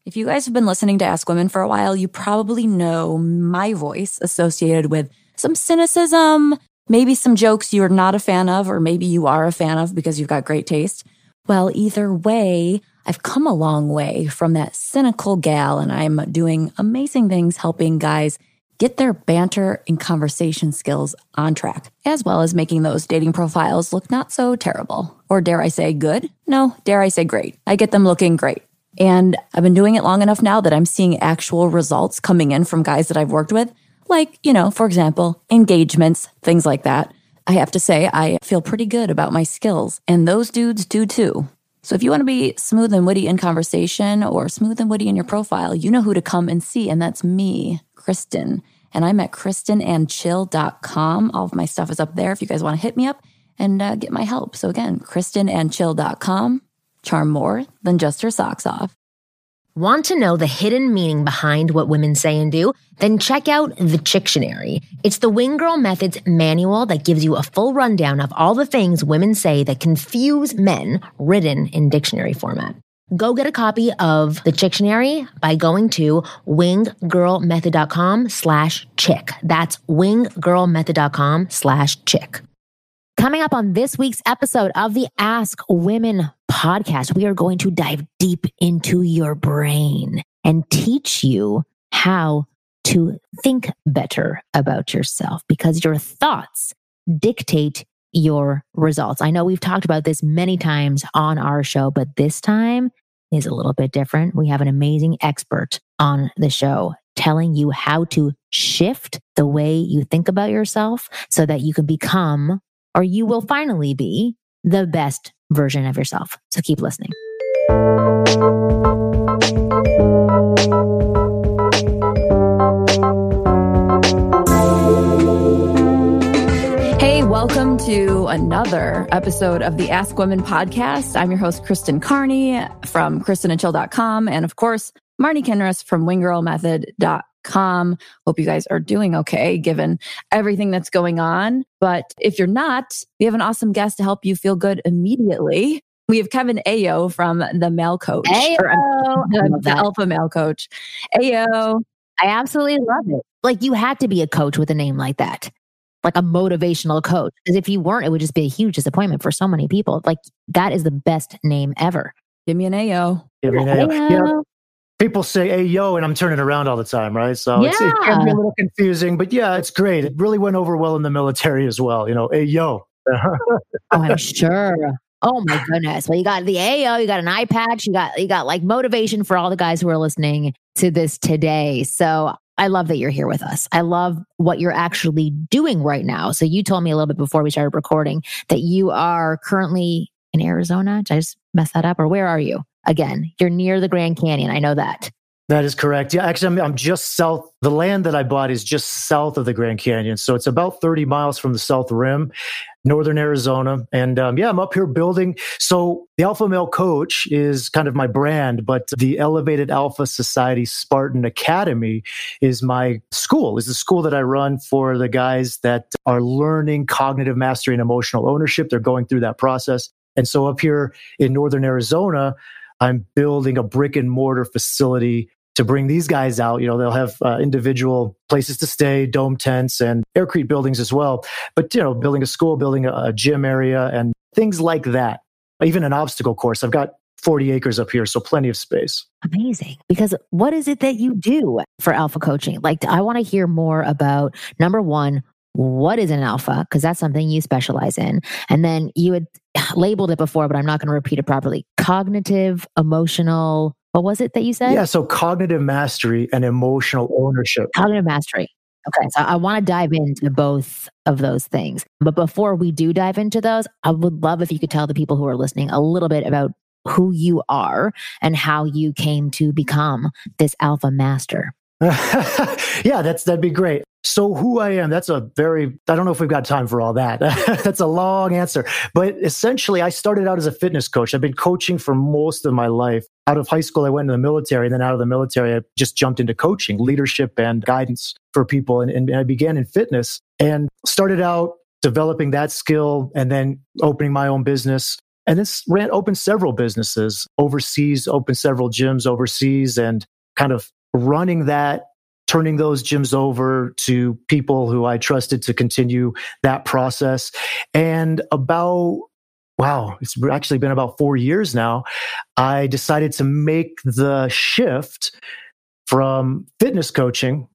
If you guys have been listening to Ask Women for a while, you probably know my voice associated with some cynicism, maybe some jokes you're not a fan of, or maybe you are a fan of because you've got great taste. Well, either way, I've come a long way from that cynical gal, and I'm doing amazing things helping guys get their banter and conversation skills on track, as well as making those dating profiles look not so terrible. Or dare I say good? No, dare I say great. I get them looking great. And I've been doing it long enough now that I'm seeing actual results coming in from guys that I've worked with. Like, for example, engagements, things like that. I have to say, I feel pretty good about my skills, and those dudes do too. So if you want to be smooth and witty in conversation or smooth and witty in your profile, you know who to come and see, and that's me, Kristen. And I'm at KristenandChill.com. All of my stuff is up there if you guys want to hit me up and get my help. So again, KristenandChill.com. Charm more than just her socks off. Want to know the hidden meaning behind what women say and do? Then check out The Chictionary. It's the Wing Girl Method's manual that gives you a full rundown of all the things women say that confuse men, written in dictionary format. Go get a copy of The Chictionary by going to winggirlmethod.com/chick. That's winggirlmethod.com/chick. Coming up on this week's episode of the Ask Women podcast, we are going to dive deep into your brain and teach you how to think better about yourself, because your thoughts dictate your results. I know we've talked about this many times on our show, but this time is a little bit different. We have an amazing expert on the show telling you how to shift the way you think about yourself so that you can become, or you will finally be, the best version of yourself. So keep listening. Hey, welcome to another episode of the Ask Women podcast. I'm your host, Kristen Carney from KristenandChill.com. And of course, Marnie Kinrys from WingGirlMethod.com. Hope you guys are doing okay, given everything that's going on. But if you're not, we have an awesome guest to help you feel good immediately. We have Kevin Ayo from The Male Coach. The Alpha Male Coach. Ayo. I absolutely love it. Like, you had to be a coach with a name like that. Like a motivational coach. Because if you weren't, it would just be a huge disappointment for so many people. Like, that is the best name ever. Give me an Ayo. Give me an Ayo. Yeah. People say, hey, yo, and I'm turning around all the time, right? So it can be a little confusing, but yeah, it's great. It really went over well in the military as well. Hey, yo. Oh, I'm sure. Oh my goodness. Well, you got the AO, you got an eye patch, you got like motivation for all the guys who are listening to this today. So I love that you're here with us. I love what you're actually doing right now. So you told me a little bit before we started recording that you are currently in Arizona. Did I just mess that up? Or where are you? Again, you're near the Grand Canyon. I know that. That is correct. Yeah, actually, I'm just south. The land that I bought is just south of the Grand Canyon. So it's about 30 miles from the South Rim, northern Arizona. And I'm up here building. So the Alpha Male Coach is kind of my brand, but the Elevated Alpha Society Spartan Academy is my school, is the school that I run for the guys that are learning cognitive mastery and emotional ownership. They're going through that process. And so up here in northern Arizona, I'm building a brick and mortar facility to bring these guys out. They'll have individual places to stay, dome tents, and aircrete buildings as well. But, building a school, building a gym area and things like that. Even an obstacle course. I've got 40 acres up here, so plenty of space. Amazing. Because what is it that you do for alpha coaching? Like, I want to hear more about, number one, what is an alpha? Because that's something you specialize in. And then you had labeled it before, but I'm not going to repeat it properly. Cognitive, emotional, what was it that you said? Yeah, so cognitive mastery and emotional ownership. Cognitive mastery. Okay, so I want to dive into both of those things. But before we do dive into those, I would love if you could tell the people who are listening a little bit about who you are and how you came to become this alpha master. Yeah, that'd be great. So who I am, I don't know if we've got time for all that. That's a long answer. But essentially, I started out as a fitness coach. I've been coaching for most of my life. Out of high school, I went into the military. And then out of the military, I just jumped into coaching, leadership and guidance for people. And I began in fitness and started out developing that skill and then opening my own business. and then opened several businesses overseas, opened several gyms overseas, and kind of running that, turning those gyms over to people who I trusted to continue that process. And it's actually been about 4 years now, I decided to make the shift from fitness coaching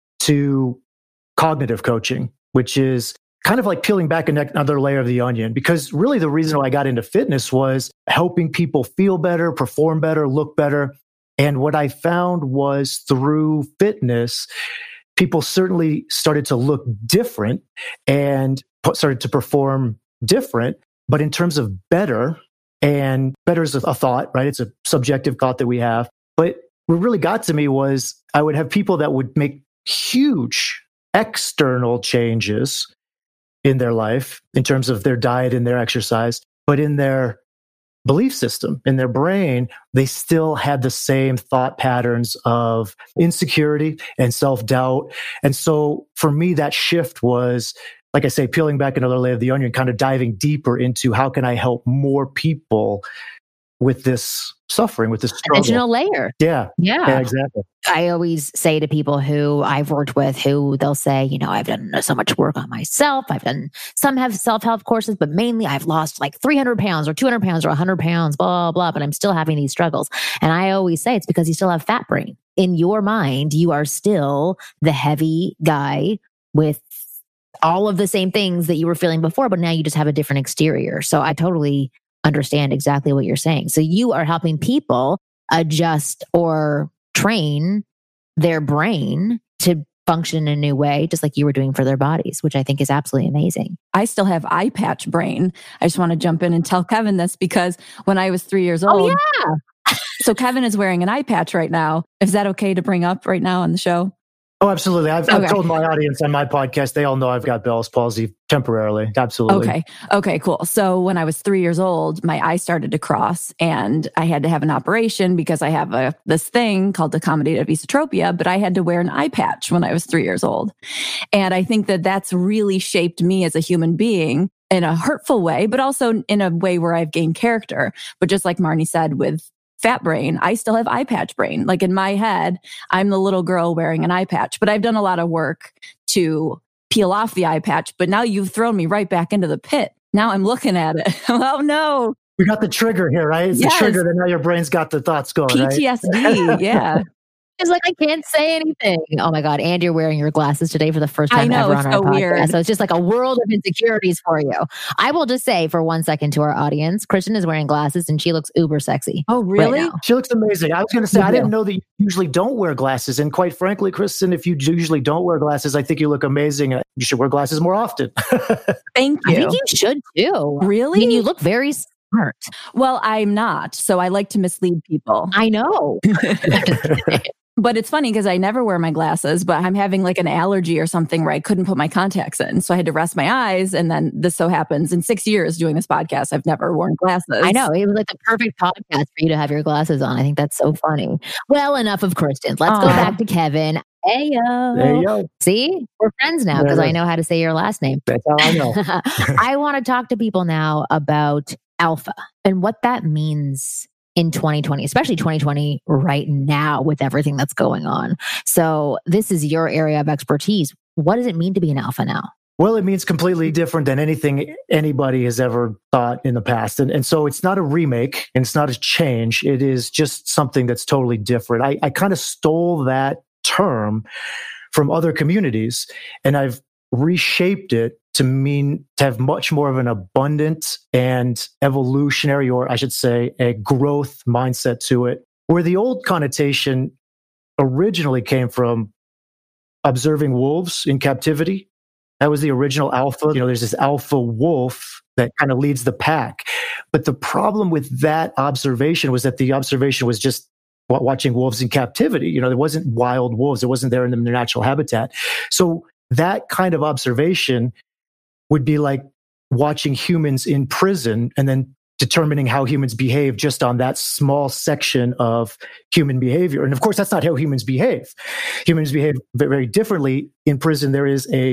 to cognitive coaching, which is kind of like peeling back another layer of the onion. Because really the reason why I got into fitness was helping people feel better, perform better, look better. And what I found was through fitness, people certainly started to look different and started to perform different. But in terms of better, and better is a thought, right? It's a subjective thought that we have. But what really got to me was I would have people that would make huge external changes in their life in terms of their diet and their exercise, but in their belief system, in their brain, they still had the same thought patterns of insecurity and self-doubt. And so for me, that shift was, like I say, peeling back another layer of the onion, kind of diving deeper into how can I help more people with this suffering, with this struggle. Additional layer. Yeah, exactly. I always say to people who I've worked with who they'll say, I've done so much work on myself. Some have self-help courses, but mainly I've lost like 300 pounds or 200 pounds or 100 pounds, blah, blah, but I'm still having these struggles. And I always say it's because you still have fat brain. In your mind, you are still the heavy guy with all of the same things that you were feeling before, but now you just have a different exterior. So I totally understand exactly what you're saying. So you are helping people adjust or train their brain to function in a new way, just like you were doing for their bodies, which I think is absolutely amazing. I still have eye patch brain. I just want to jump in and tell Kevin this because when I was 3 years old, so Kevin is wearing an eye patch right now. Is that okay to bring up right now on the show? Oh, absolutely. I've told my audience on my podcast, they all know I've got Bell's palsy temporarily. Absolutely. Okay, cool. So when I was 3 years old, my eye started to cross and I had to have an operation because I have this thing called accommodative esotropia, but I had to wear an eye patch when I was 3 years old. And I think that that's really shaped me as a human being in a hurtful way, but also in a way where I've gained character. But just like Marnie said, with fat brain, I still have eye patch brain. Like in my head, I'm the little girl wearing an eye patch, but I've done a lot of work to peel off the eye patch. But now you've thrown me right back into the pit. Now I'm looking at it. Oh no. We got the trigger here, right? It's the trigger that now your brain's got the thoughts going. PTSD, right? Yeah. It's like, I can't say anything. Oh my God. And you're wearing your glasses today for the first time ever on our podcast. Weird. So it's just like a world of insecurities for you. I will just say for 1 second to our audience, Kristen is wearing glasses and she looks uber sexy. Oh, really? Right, she looks amazing. I was going to say, I didn't know that you usually don't wear glasses. And quite frankly, Kristen, if you usually don't wear glasses, I think you look amazing. You should wear glasses more often. Thank you. I think you should too. Really? I mean, you look very smart. Well, I'm not. So I like to mislead people. I know. But it's funny because I never wear my glasses, but I'm having like an allergy or something where I couldn't put my contacts in. So I had to rest my eyes. And then this so happens in 6 years doing this podcast, I've never worn glasses. I know. It was like the perfect podcast for you to have your glasses on. I think that's so funny. Well, enough of Kristen. Let's go back to Kevin. Ayo. See, we're friends now because I know how to say your last name. That's how I know. I want to talk to people now about alpha and what that means in 2020, especially 2020 right now with everything that's going on. So this is your area of expertise. What does it mean to be an alpha now? Well, it means completely different than anything anybody has ever thought in the past. And so it's not a remake and it's not a change. It is just something that's totally different. I kind of stole that term from other communities and I've reshaped it to have much more of an abundant and evolutionary, or I should say, a growth mindset to it, where the old connotation originally came from observing wolves in captivity. That was the original alpha. There's this alpha wolf that kind of leads the pack. But the problem with that observation was that the observation was just watching wolves in captivity. There wasn't wild wolves. It wasn't there in their natural habitat. So that kind of observation would be like watching humans in prison and then determining how humans behave just on that small section of human behavior. And of course, that's not how humans behave. Humans behave very differently. In prison, there is a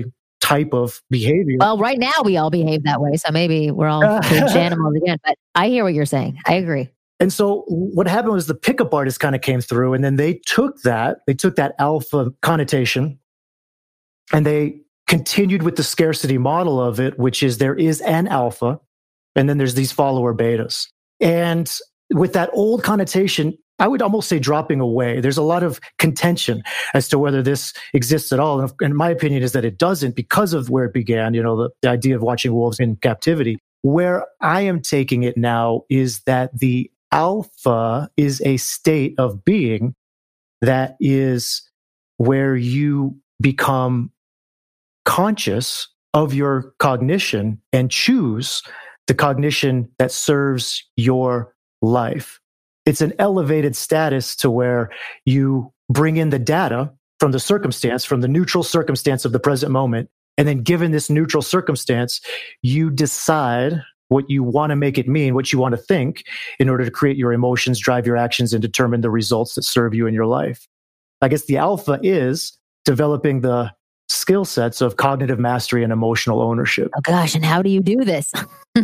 type of behavior. Well, right now we all behave that way. So maybe we're all caged animals again. But I hear what you're saying. I agree. And so what happened was the pickup artists kind of came through, and then they took that alpha connotation, and they continued with the scarcity model of it, which is there is an alpha, and then there's these follower betas. And with that old connotation, I would almost say dropping away. There's a lot of contention as to whether this exists at all. And my opinion is that it doesn't, because of where it began, the idea of watching wolves in captivity. Where I am taking it now is that the alpha is a state of being that is where you become conscious of your cognition and choose the cognition that serves your life. It's an elevated status to where you bring in the data from the circumstance, from the neutral circumstance of the present moment. And then given this neutral circumstance, you decide what you want to make it mean, what you want to think in order to create your emotions, drive your actions, and determine the results that serve you in your life. I guess the alpha is developing the skill sets of cognitive mastery and emotional ownership. Oh gosh, and how do you do this? I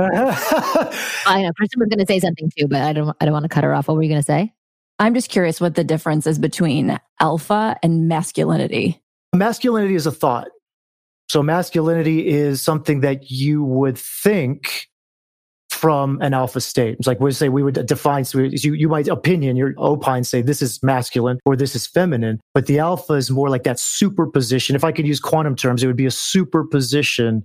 know Kristen was going to say something too, but I don't want to cut her off. What were you going to say? I'm just curious what the difference is between alpha and masculinity. Masculinity is a thought. So masculinity is something that you would think from an alpha state. It's like we would define, so you might your opine say this is masculine or this is feminine, but the alpha is more like that superposition. If I could use quantum terms, it would be a superposition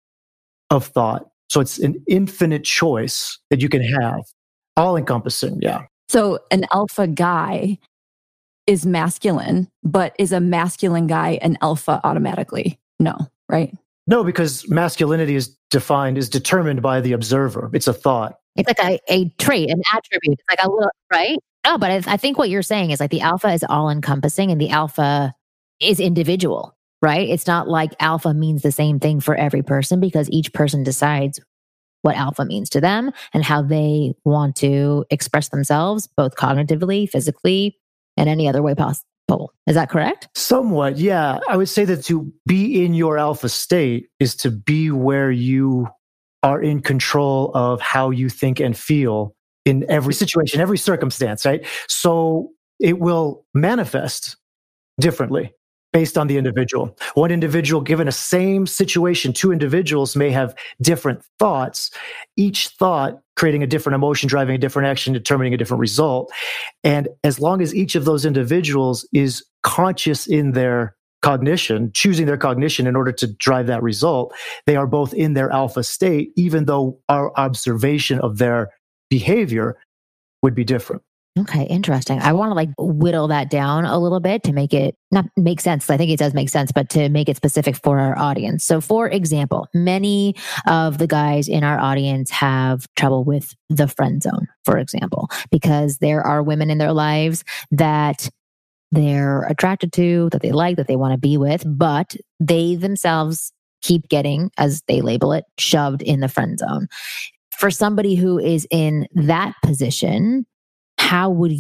of thought. So it's an infinite choice that you can have, all encompassing. Yeah. So an alpha guy is masculine, but is a masculine guy an alpha automatically? No, right? No, because masculinity is determined by the observer. It's a thought. It's like a trait, an attribute. It's like a little, right? No, but I think what you're saying is like the alpha is all encompassing and the alpha is individual, right? It's not like alpha means the same thing for every person, because each person decides what alpha means to them and how they want to express themselves, both cognitively, physically, and any other way possible. Is that correct? Somewhat, yeah. I would say that to be in your alpha state is to be where you are in control of how you think and feel in every situation, every circumstance, right? So it will manifest differently based on the individual. One individual, given a same situation, two individuals may have different thoughts, each thought creating a different emotion, driving a different action, determining a different result. And as long as each of those individuals is conscious in their cognition, choosing their cognition in order to drive that result, they are both in their alpha state, even though our observation of their behavior would be different. Okay, interesting. I want to whittle that down a little bit to make it not make sense. I think it does make sense, but to make it specific for our audience. So for example, many of the guys in our audience have trouble with the friend zone, for example, because there are women in their lives that they're attracted to, that they like, that they want to be with, but they themselves keep getting, as they label it, shoved in the friend zone. For somebody who is in that position, how would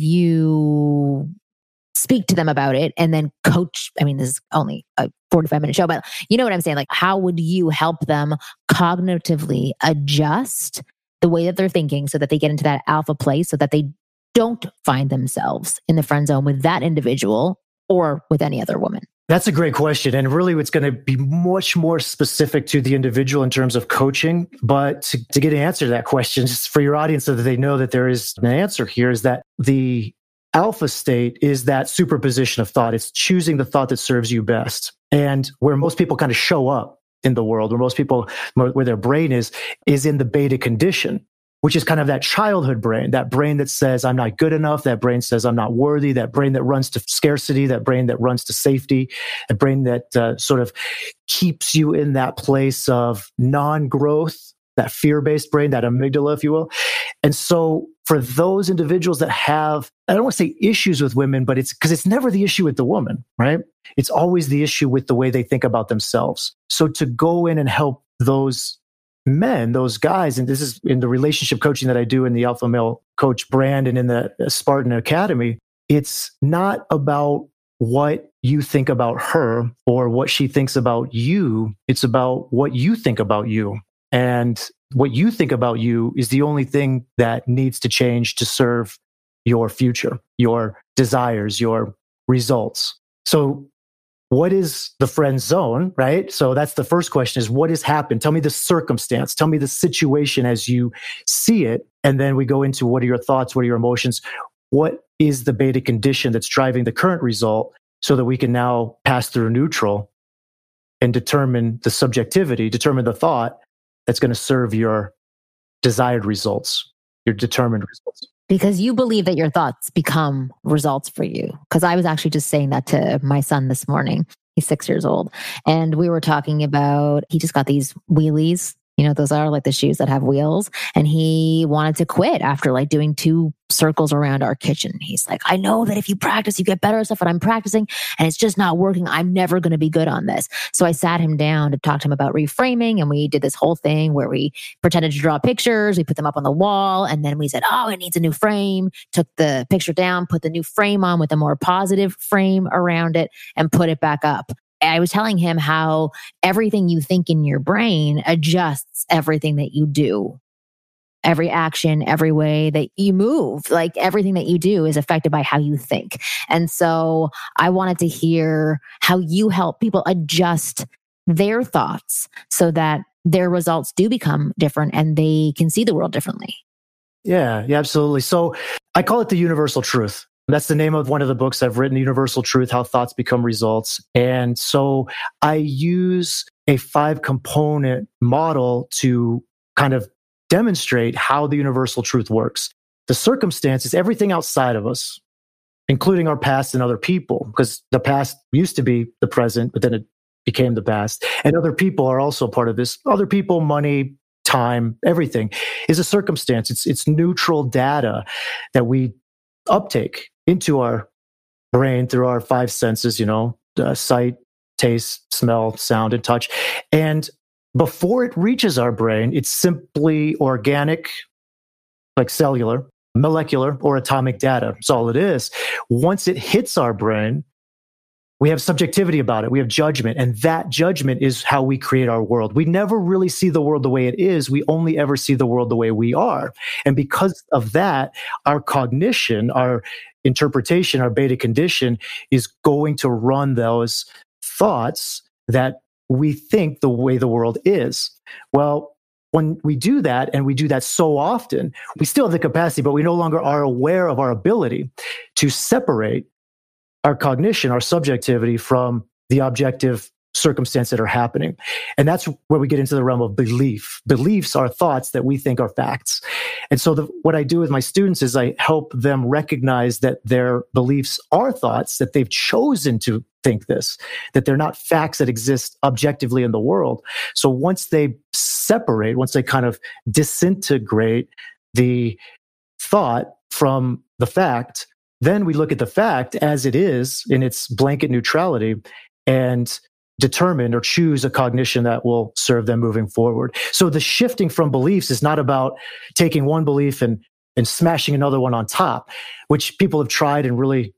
you speak to them about it and then coach? I mean, this is only a 45-minute show, but you know what I'm saying? Like, how would you help them cognitively adjust the way that they're thinking so that they get into that alpha place so that they don't find themselves in the friend zone with that individual or with any other woman? That's a great question. And really, it's going to be much more specific to the individual in terms of coaching. But to get an answer to that question, just for your audience so that they know that there is an answer here, is that the alpha state is that superposition of thought. It's choosing the thought that serves you best. And where most people kind of show up in the world, where their brain is in the beta condition, which is kind of that childhood brain, that brain that says, I'm not good enough, that brain says, I'm not worthy, that brain that runs to scarcity, that brain that runs to safety, a brain that sort of keeps you in that place of non-growth, that fear-based brain, that amygdala, if you will. And so for those individuals that have, I don't want to say issues with women, but it's because it's never the issue with the woman, right? It's always the issue with the way they think about themselves. So to go in and help those men, those guys, and this is in the relationship coaching that I do in the Alpha Male Coach brand and in the Spartan Academy, it's not about what you think about her or what she thinks about you. It's about what you think about you. And what you think about you is the only thing that needs to change to serve your future, your desires, your results. So what is the friend zone, right? So that's the first question is what has happened? Tell me the circumstance. Tell me the situation as you see it. And then we go into what are your thoughts? What are your emotions? What is the beta condition that's driving the current result so that we can now pass through neutral and determine the subjectivity, determine the thought that's going to serve your desired results, your determined results. Because you believe that your thoughts become results for you. Because I was actually just saying that to my son this morning. He's 6 years old. And we were talking about, he just got these wheelies. You know, those are like the shoes that have wheels. And he wanted to quit after like doing 2 circles around our kitchen. He's like, I know that if you practice, you get better at stuff, but I'm practicing and it's just not working. I'm never going to be good on this. So I sat him down to talk to him about reframing. And we did this whole thing where we pretended to draw pictures. We put them up on the wall. And then we said, oh, it needs a new frame. Took the picture down, put the new frame on with a more positive frame around it and put it back up. I was telling him how everything you think in your brain adjusts everything that you do. Every action, every way that you move, like everything that you do is affected by how you think. And so I wanted to hear how you help people adjust their thoughts so that their results do become different and they can see the world differently. Yeah, absolutely. So I call it the universal truth. That's the name of one of the books I've written, Universal Truth, How Thoughts Become Results. And so I use a 5-component model to kind of demonstrate how the universal truth works. The circumstance is everything outside of us, including our past and other people, because the past used to be the present, but then it became the past. And other people are also part of this. Other people, money, time, everything is a circumstance. It's neutral data that we uptake into our brain through our 5 senses, sight, taste, smell, sound, and touch. And before it reaches our brain, it's simply organic, like cellular, molecular, or atomic data. That's all it is. Once it hits our brain, we have subjectivity about it. We have judgment. And that judgment is how we create our world. We never really see the world the way it is. We only ever see the world the way we are. And because of that, our cognition, our interpretation, our beta condition is going to run those thoughts that we think the way the world is. Well, when we do that, and we do that so often, we still have the capacity, but we no longer are aware of our ability to separate our cognition, our subjectivity from the objective circumstance that are happening. And that's where we get into the realm of belief. Beliefs are thoughts that we think are facts. And so what I do with my students is I help them recognize that their beliefs are thoughts, that they've chosen to think this, that they're not facts that exist objectively in the world. So once they separate, once they kind of disintegrate the thought from the fact, then we look at the fact as it is in its blanket neutrality and determine or choose a cognition that will serve them moving forward. So the shifting from beliefs is not about taking one belief and smashing another one on top, which people have tried and really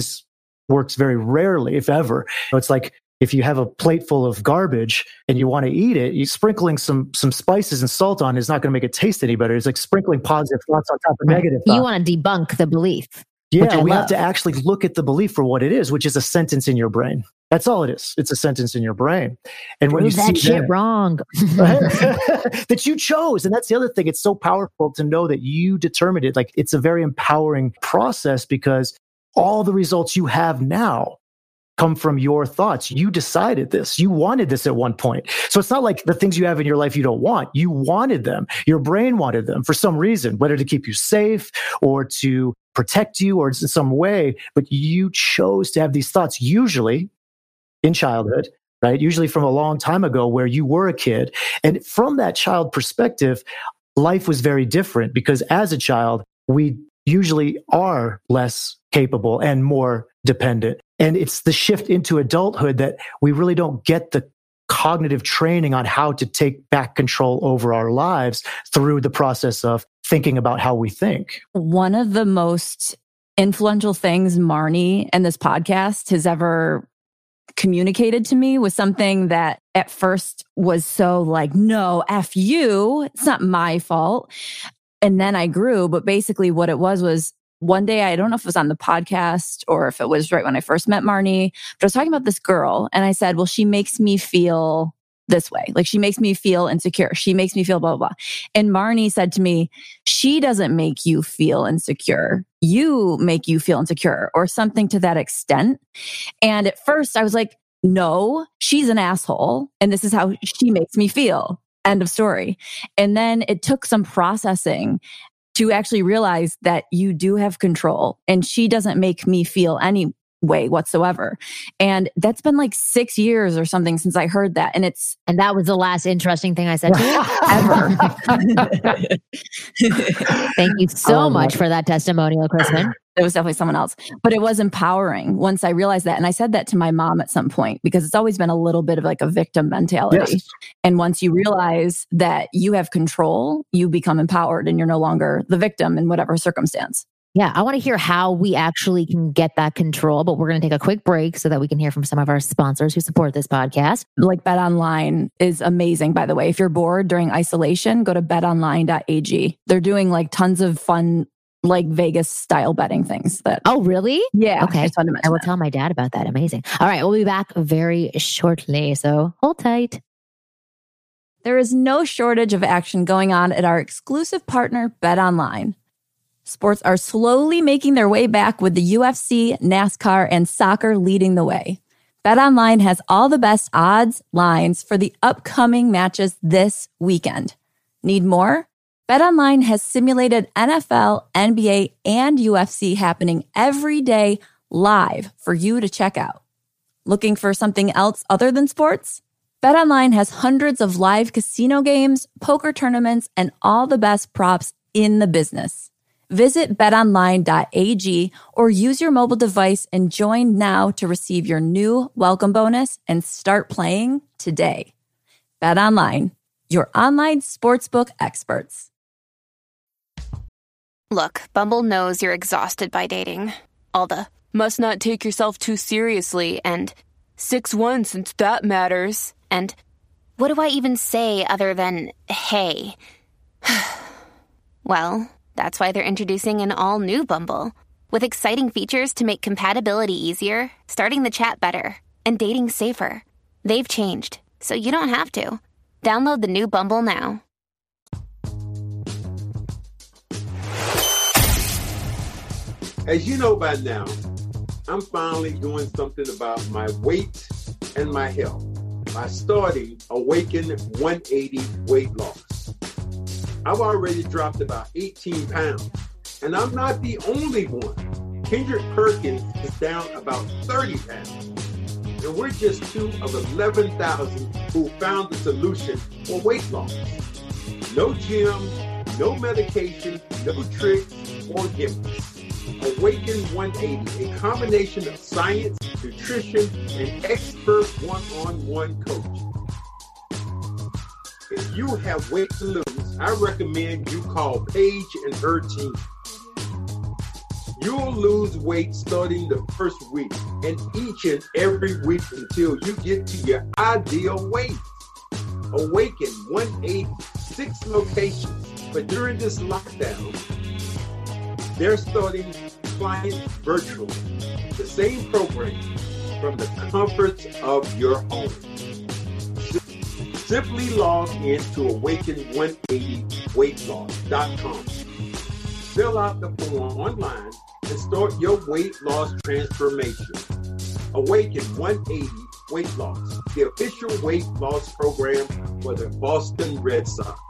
works very rarely, if ever. It's like if you have a plate full of garbage and you want to eat it, you sprinkling some spices and salt on is not going to make it taste any better. It's like sprinkling positive thoughts on top of negative thoughts. You want to debunk the belief. Yeah, we have to actually look at the belief for what it is, which is a sentence in your brain. That's all it is. It's a sentence in your brain. And when you see that shit wrong that you chose. And that's the other thing. It's so powerful to know that you determined it. Like, it's a very empowering process because all the results you have now come from your thoughts. You decided this. You wanted this at one point. So it's not like the things you have in your life you don't want. You wanted them. Your brain wanted them for some reason, whether to keep you safe or to protect you or in some way. But you chose to have these thoughts, usually in childhood, right? Usually from a long time ago where you were a kid. And from that child perspective, life was very different because as a child, we usually are less capable and more dependent. And it's the shift into adulthood that we really don't get the cognitive training on how to take back control over our lives through the process of thinking about how we think. One of the most influential things Marnie and this podcast has ever communicated to me was something that at first was so like, no, F you, it's not my fault. And then I grew, but basically what it was one day, I don't know if it was on the podcast or if it was right when I first met Marnie, but I was talking about this girl and I said, well, she makes me feel this way. Like she makes me feel insecure. She makes me feel blah, blah, blah. And Marnie said to me, she doesn't make you feel insecure. You make you feel insecure or something to that extent. And at first I was like, no, she's an asshole. And this is how she makes me feel. End of story. And then it took some processing to actually realize that you do have control and she doesn't make me feel any way whatsoever. And that's been like 6 years or something since I heard that. And that was the last interesting thing I said to you ever. Thank you so much for that testimonial, Kristen. It was definitely someone else, but it was empowering once I realized that. And I said that to my mom at some point because it's always been a little bit of like a victim mentality. Yes. And once you realize that you have control, you become empowered and you're no longer the victim in whatever circumstance. Yeah, I want to hear how we actually can get that control, but we're going to take a quick break so that we can hear from some of our sponsors who support this podcast. Like BetOnline is amazing, by the way. If you're bored during isolation, go to betonline.ag. They're doing like tons of fun, like Vegas style betting things. Oh, really? Yeah. Okay. I will tell my dad about that. Amazing. All right. We'll be back very shortly. So hold tight. There is no shortage of action going on at our exclusive partner, BetOnline. Sports are slowly making their way back with the UFC, NASCAR, and soccer leading the way. BetOnline has all the best odds, lines for the upcoming matches this weekend. Need more? BetOnline has simulated NFL, NBA, and UFC happening every day live for you to check out. Looking for something else other than sports? BetOnline has hundreds of live casino games, poker tournaments, and all the best props in the business. Visit betonline.ag or use your mobile device and join now to receive your new welcome bonus and start playing today. BetOnline, your online sportsbook experts. Look, Bumble knows you're exhausted by dating. All the must not take yourself too seriously and 6'1" since that matters. And what do I even say other than hey? Well, that's why they're introducing an all-new Bumble with exciting features to make compatibility easier, starting the chat better, and dating safer. They've changed, so you don't have to. Download the new Bumble now. As you know by now, I'm finally doing something about my weight and my health by starting Awaken 180 Weight Loss. I've already dropped about 18 pounds, and I'm not the only one. Kendrick Perkins is down about 30 pounds, and we're just 2 of 11,000 who found the solution for weight loss. No gym, no medication, no tricks or gimmicks. Awaken 180, a combination of science, nutrition, and expert one-on-one coaching. If you have weight to lose, I recommend you call Paige and her team. You'll lose weight starting the first week and each and every week until you get to your ideal weight. Awaken 180, 6 locations, but during this lockdown, they're starting clients virtually. The same program from the comforts of your home. Simply log in to awaken180weightloss.com. Fill out the form online and start your weight loss transformation. Awaken 180 Weight Loss, the official weight loss program for the Boston Red Sox.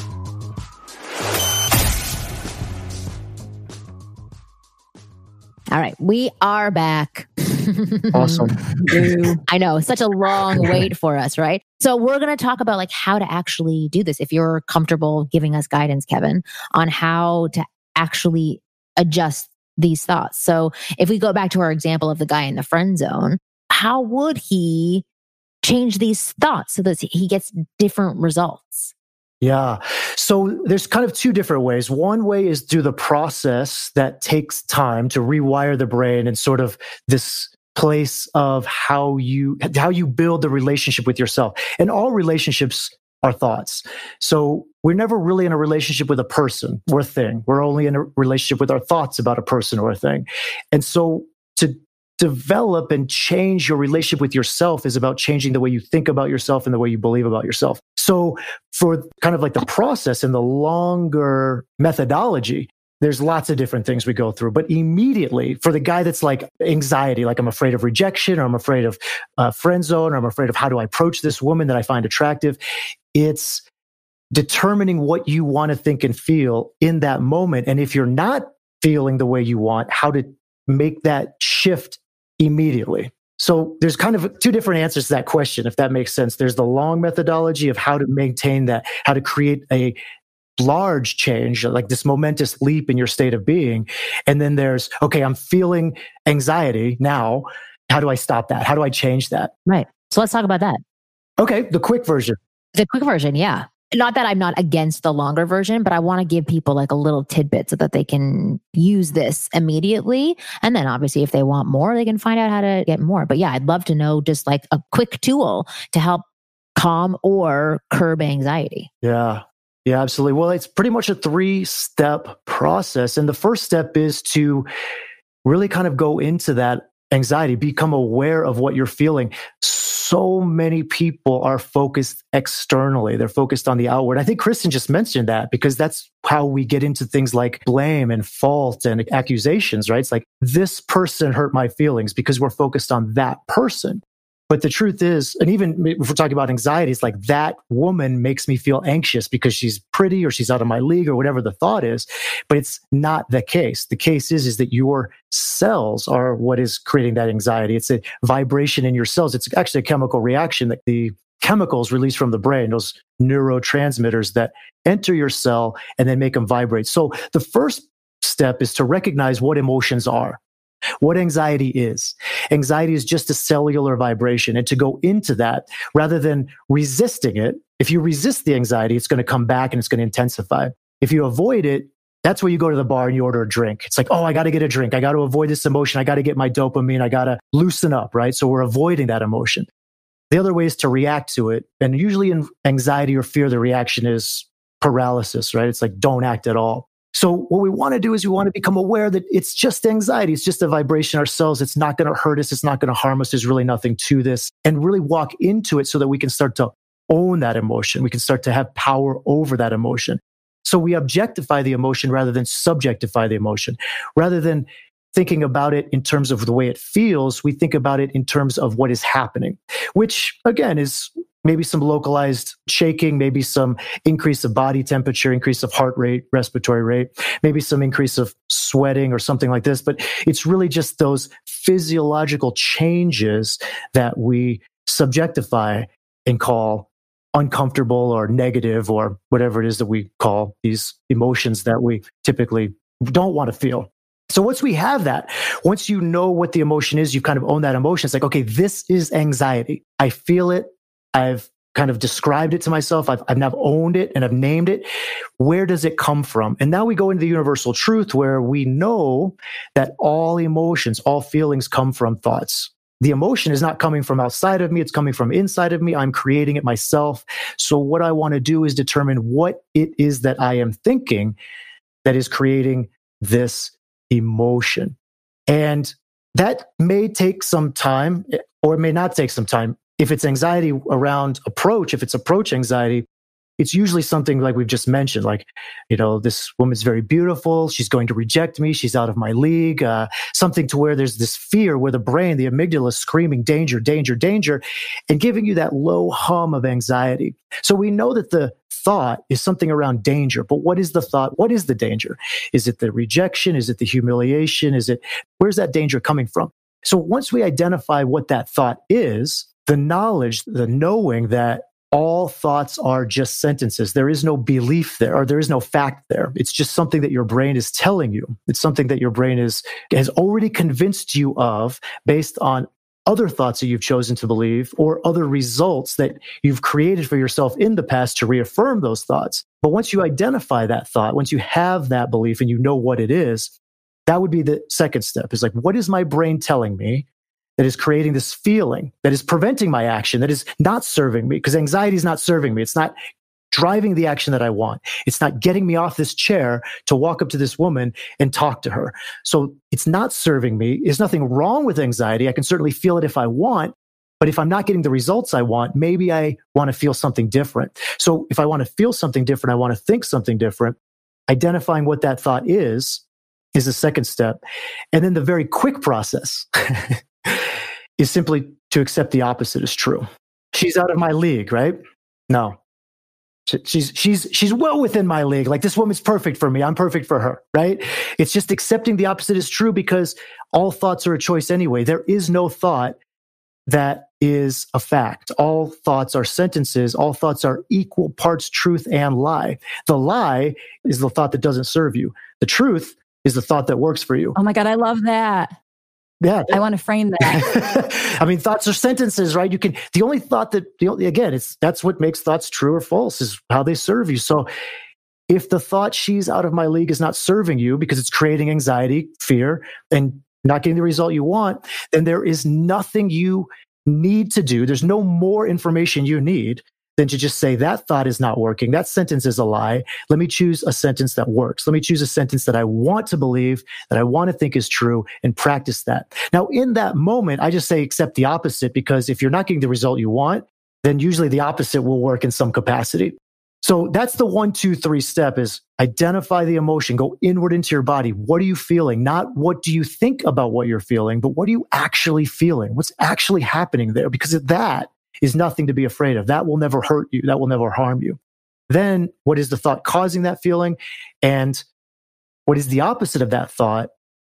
All right, we are back. Awesome. I know, such a long wait for us, right? So we're going to talk about like how to actually do this. If you're comfortable giving us guidance, Kevin, on how to actually adjust these thoughts. So if we go back to our example of the guy in the friend zone, how would he change these thoughts so that he gets different results? Yeah. So there's kind of two different ways. One way is through the process that takes time to rewire the brain and sort of this place of how you build the relationship with yourself. And all relationships are thoughts. So we're never really in a relationship with a person or a thing. We're only in a relationship with our thoughts about a person or a thing. And so to develop and change your relationship with yourself is about changing the way you think about yourself and the way you believe about yourself. So for kind of like the process and the longer methodology, there's lots of different things we go through. But immediately for the guy that's like anxiety, like I'm afraid of rejection, or I'm afraid of friend zone, or I'm afraid of how do I approach this woman that I find attractive, it's determining what you want to think and feel in that moment. And if you're not feeling the way you want, how to make that shift immediately. So there's kind of two different answers to that question, if that makes sense. There's the long methodology of how to maintain that, how to create a large change, like this momentous leap in your state of being. And then there's, okay, I'm feeling anxiety now. How do I stop that? How do I change that? Right. So let's talk about that. Okay. The quick version. The quick version. Yeah. Not that I'm not against the longer version, but I want to give people like a little tidbit so that they can use this immediately. And then obviously if they want more, they can find out how to get more. But yeah, I'd love to know just like a quick tool to help calm or curb anxiety. Yeah. Yeah, absolutely. Well, it's pretty much a 3-step process. And the first step is to really kind of go into that anxiety, become aware of what you're feeling. So many people are focused externally. They're focused on the outward. I think Kristen just mentioned that because that's how we get into things like blame and fault and accusations, right? It's like, this person hurt my feelings because we're focused on that person. But the truth is, and even if we're talking about anxiety, it's like that woman makes me feel anxious because she's pretty or she's out of my league or whatever the thought is. But it's not the case. The case is that your cells are what is creating that anxiety. It's a vibration in your cells. It's actually a chemical reaction that the chemicals released from the brain, those neurotransmitters that enter your cell and then make them vibrate. So the first step is to recognize what emotions are. What anxiety is. Anxiety is just a cellular vibration. And to go into that, rather than resisting it, if you resist the anxiety, it's going to come back and it's going to intensify. If you avoid it, that's where you go to the bar and you order a drink. It's like, oh, I got to get a drink. I got to avoid this emotion. I got to get my dopamine. I got to loosen up, right? So we're avoiding that emotion. The other way is to react to it. And usually in anxiety or fear, the reaction is paralysis, right? It's like, don't act at all. So what we want to do is we want to become aware that it's just anxiety. It's just a vibration in our cells. It's not going to hurt us. It's not going to harm us. There's really nothing to this. And really walk into it so that we can start to own that emotion. We can start to have power over that emotion. So we objectify the emotion rather than subjectify the emotion. Rather than thinking about it in terms of the way it feels, we think about it in terms of what is happening, which again is maybe some localized shaking, maybe some increase of body temperature, increase of heart rate, respiratory rate, maybe some increase of sweating or something like this. But it's really just those physiological changes that we subjectify and call uncomfortable or negative or whatever it is that we call these emotions that we typically don't want to feel. So once we have that, once you know what the emotion is, you kind of own that emotion. It's like, okay, this is anxiety. I feel it. I've kind of described it to myself. I've now owned it and I've named it. Where does it come from? And now we go into the universal truth where we know that all emotions, all feelings come from thoughts. The emotion is not coming from outside of me. It's coming from inside of me. I'm creating it myself. So what I want to do is determine what it is that I am thinking that is creating this emotion. And that may take some time or it may not take some time. If it's anxiety around approach, if it's approach anxiety, it's usually something like we've just mentioned, like, this woman's very beautiful. She's going to reject me. She's out of my league. Something to where there's this fear where the brain, the amygdala is screaming, danger, danger, danger, and giving you that low hum of anxiety. So we know that the thought is something around danger, but what is the thought? What is the danger? Is it the rejection? Is it the humiliation? Where's that danger coming from? So once we identify what that thought is, the knowledge, the knowing that all thoughts are just sentences. There is no belief there, or there is no fact there. It's just something that your brain is telling you. It's something that your brain has already convinced you of based on other thoughts that you've chosen to believe or other results that you've created for yourself in the past to reaffirm those thoughts. But once you identify that thought, once you have that belief and you know what it is, that would be the second step. Is like, what is my brain telling me that is creating this feeling, that is preventing my action, that is not serving me? Because anxiety is not serving me. It's not driving the action that I want. It's not getting me off this chair to walk up to this woman and talk to her. So it's not serving me. There's nothing wrong with anxiety. I can certainly feel it if I want. But if I'm not getting the results I want, maybe I want to feel something different. So if I want to feel something different, I want to think something different. Identifying what that thought is the second step. And then the very quick process is simply to accept the opposite as true. She's out of my league, right? No. She's well within my league. Like, this woman's perfect for me. I'm perfect for her, right? It's just accepting the opposite is true, because all thoughts are a choice anyway. There is no thought that is a fact. All thoughts are sentences. All thoughts are equal parts truth and lie. The lie is the thought that doesn't serve you. The truth is the thought that works for you. Oh my God, I love that. Yeah. I want to frame that. I mean, thoughts are sentences, right? The only thought that, again, that's what makes thoughts true or false, is how they serve you. So if the thought she's out of my league is not serving you because it's creating anxiety, fear, and not getting the result you want, then there is nothing you need to do. There's no more information you need than to just say, that thought is not working. That sentence is a lie. Let me choose a sentence that works. Let me choose a sentence that I want to believe, that I want to think is true, and practice that. Now, in that moment, I just say accept the opposite, because if you're not getting the result you want, then usually the opposite will work in some capacity. So that's the 1, 2, 3 step, is identify the emotion, go inward into your body. What are you feeling? Not what do you think about what you're feeling, but what are you actually feeling? What's actually happening there? Because that is nothing to be afraid of. That will never hurt you. That will never harm you. Then what is the thought causing that feeling? And what is the opposite of that thought,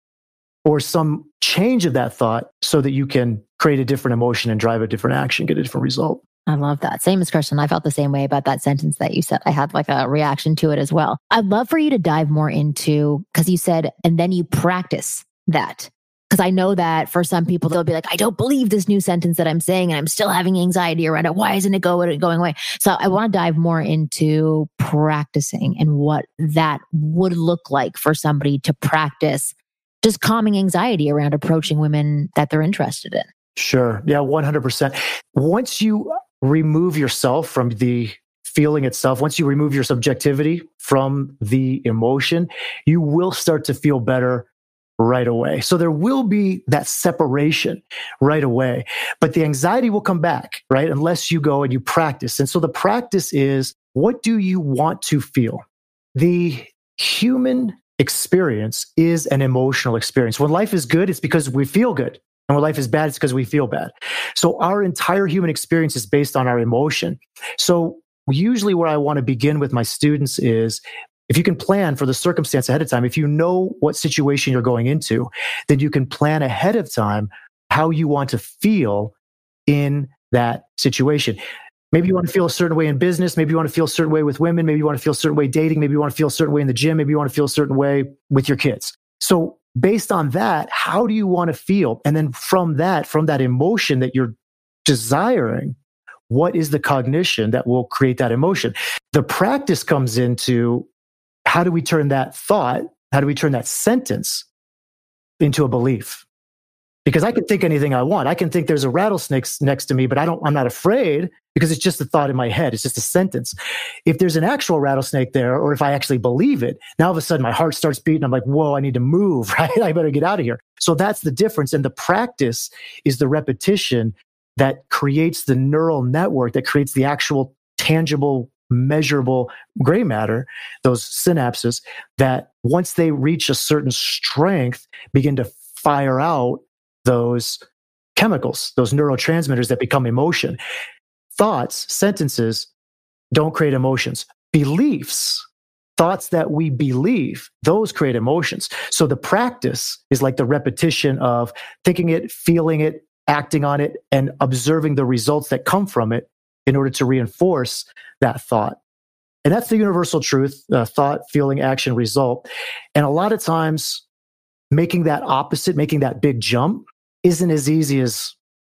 or some change of that thought, so that you can create a different emotion and drive a different action, get a different result? I love that. Same as Christian. I felt the same way about that sentence that you said. I had like a reaction to it as well. I'd love for you to dive more into, because you said, and then you practice that. Because I know that for some people, they'll be like, I don't believe this new sentence that I'm saying, and I'm still having anxiety around it. Why isn't it going away? So I want to dive more into practicing and what that would look like for somebody to practice just calming anxiety around approaching women that they're interested in. Sure. Yeah, 100%. Once you remove yourself from the feeling itself, once you remove your subjectivity from the emotion, you will start to feel better right away. So there will be that separation right away, but the anxiety will come back, right? Unless you go and you practice. And so the practice is, what do you want to feel? The human experience is an emotional experience. When life is good, it's because we feel good. And when life is bad, it's because we feel bad. So our entire human experience is based on our emotion. So usually where I want to begin with my students is, if you can plan for the circumstance ahead of time, if you know what situation you're going into, then you can plan ahead of time how you want to feel in that situation. Maybe you want to feel a certain way in business. Maybe you want to feel a certain way with women. Maybe you want to feel a certain way dating. Maybe you want to feel a certain way in the gym. Maybe you want to feel a certain way with your kids. So based on that, how do you want to feel? And then from that emotion that you're desiring, what is the cognition that will create that emotion? The practice comes into, how do we turn that thought, how do we turn that sentence into a belief? Because I can think anything I want. I can think there's a rattlesnake next to me, but I'm not afraid, because it's just a thought in my head. It's just a sentence. If there's an actual rattlesnake there, or if I actually believe it, now all of a sudden my heart starts beating. I'm like, whoa, I need to move, right? I better get out of here. So that's the difference. And the practice is the repetition that creates the neural network, that creates the actual tangible, measurable gray matter, those synapses, that once they reach a certain strength, begin to fire out those chemicals, those neurotransmitters that become emotion. Thoughts, sentences don't create emotions. Beliefs, thoughts that we believe, those create emotions. So the practice is like the repetition of thinking it, feeling it, acting on it, and observing the results that come from it in order to reinforce that thought. And that's the universal truth, thought, feeling, action, result. And a lot of times, making that opposite, making that big jump, isn't as easy as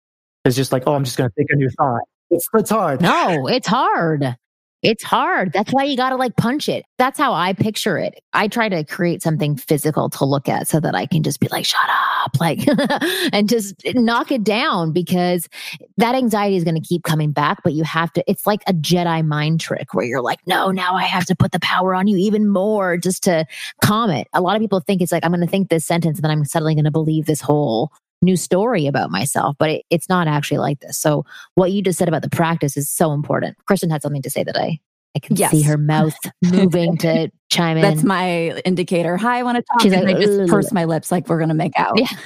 It's just like, oh, I'm just going to think a new thought. It's hard. No, it's hard. It's hard. That's why you got to like punch it. That's how I picture it. I try to create something physical to look at so that I can just be like, shut up, like, and just knock it down, because that anxiety is going to keep coming back. But you have to, it's like a Jedi mind trick where you're like, no, now I have to put the power on you even more just to calm it. A lot of people think it's like, I'm going to think this sentence and then I'm suddenly going to believe this whole new story about myself, but it's not actually like this. So what you just said about the practice is so important. Kristen had something to say that I can see her mouth moving to chime in. That's my indicator. Hi, I want to talk. She's like, I just purse my lips like we're going to make out. Yeah.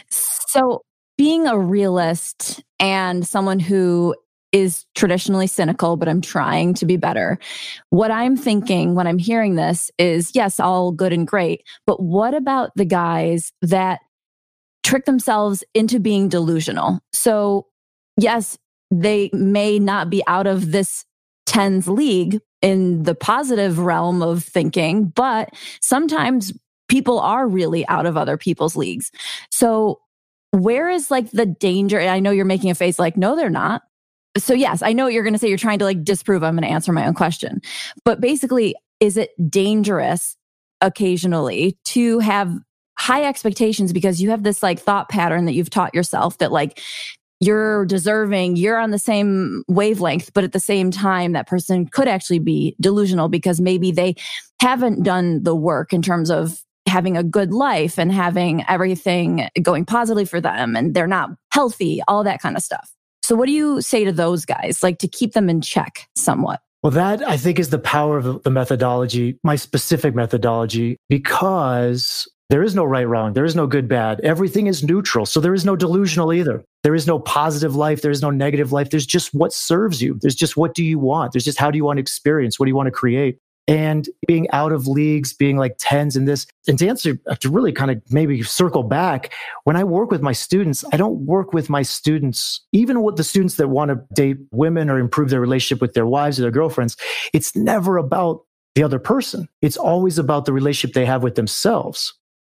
So being a realist and someone who is traditionally cynical, but I'm trying to be better. What I'm thinking when I'm hearing this is, yes, all good and great, but what about the guys that trick themselves into being delusional? So yes, they may not be out of this 10s league in the positive realm of thinking, but sometimes people are really out of other people's leagues. So where is like the danger? I know you're making a face like, no, they're not. So yes, I know what you're going to say. You're trying to like disprove. I'm going to answer my own question. But basically, is it dangerous occasionally to have high expectations because you have this like thought pattern that you've taught yourself that like you're deserving, you're on the same wavelength, but at the same time, that person could actually be delusional because maybe they haven't done the work in terms of having a good life and having everything going positively for them, and they're not healthy, all that kind of stuff. So what do you say to those guys, like to keep them in check somewhat? Well, that I think is the power of the methodology, my specific methodology, because there is no right, wrong. There is no good, bad. Everything is neutral. So there is no delusional either. There is no positive life. There is no negative life. There's just what serves you. There's just what do you want? There's just how do you want to experience? What do you want to create? And being out of leagues, being like 10s in this, and to answer, to really kind of maybe circle back, when I work with my students, I don't work with my students, even with the students that want to date women or improve their relationship with their wives or their girlfriends. It's never about the other person. It's always about the relationship they have with themselves.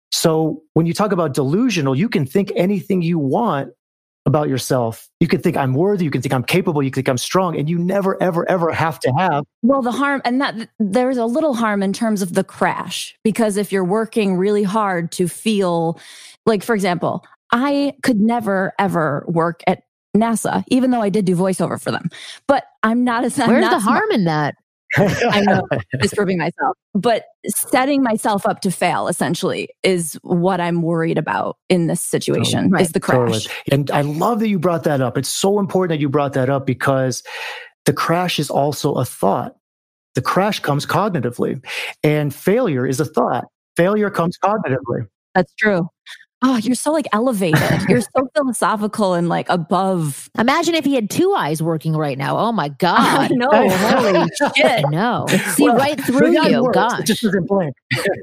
So when you talk about delusional, you can think anything you want about yourself. You can think I'm worthy. You can think I'm capable. You can think I'm strong. And you never, ever, ever have to have. Well, the harm, and that there's a little harm in terms of the crash, because if you're working really hard to feel like, for example, I could never, ever work at NASA, even though I did do voiceover for them. But I'm not as Where's the harm in that? I know, disproving myself, but setting myself up to fail essentially is what I'm worried about in this situation, is the crash. Totally. And I love that you brought that up. It's so important that you brought that up because the crash is also a thought. The crash comes cognitively, and failure is a thought. Failure comes cognitively. That's true. Oh, you're so like elevated. You're so philosophical and like above. Imagine if he had two eyes working right now. Oh my God. I know. Holy shit. I know. See right through you. Gosh. It just isn't blank.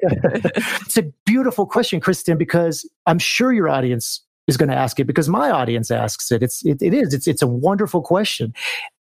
It's a beautiful question, Kristen, because I'm sure your audience is going to ask it because my audience asks it. It's a wonderful question.